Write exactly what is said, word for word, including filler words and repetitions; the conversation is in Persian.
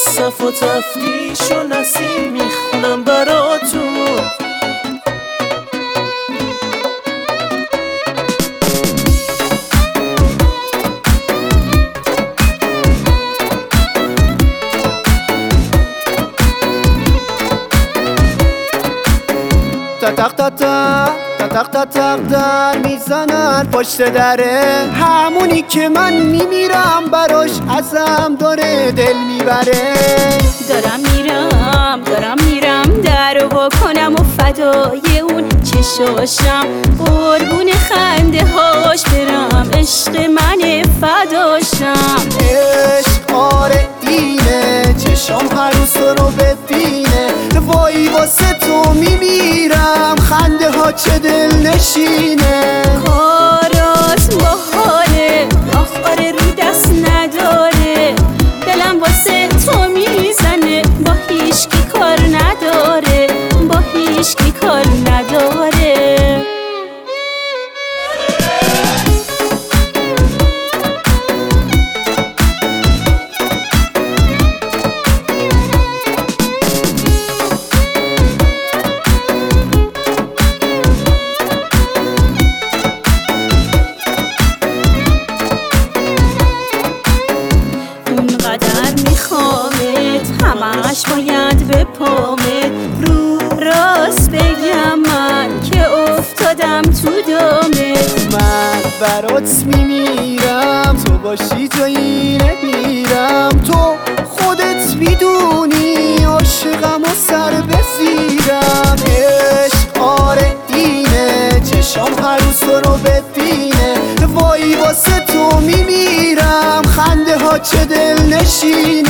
صف و تفتیش و نسیم میخونم براتون. تق تق تق تق تق تق در میزنن پشت دره، همونی که من میمیرم براش ازم داره دل میبره. دارم میرم دارم میرم درو بکنم و فدای اون چشاشم، قربون خنده هاش برم، عشق من فداشم. عشق آره اینه، چشام هر روز رو ببینه، وای واسه تو میمیرم، خنده ها چه دل نشینه. کارات باحاله آخر رو دست نداره، دلم واسه تو میزنه، با هیچکی کار نداره، با هیچکی کار نداره. همش باید به پامت رو راست بگم من که افتادم تو دامت. من برات میمیرم، تو باشی جایی نمیرم، تو خودت میدونی عاشقم و سر بزیرم. عشق آره اینه، چشام هر روز رو ببینه، وای واسه تو میمیرم، خنده ها چه دل نشینه.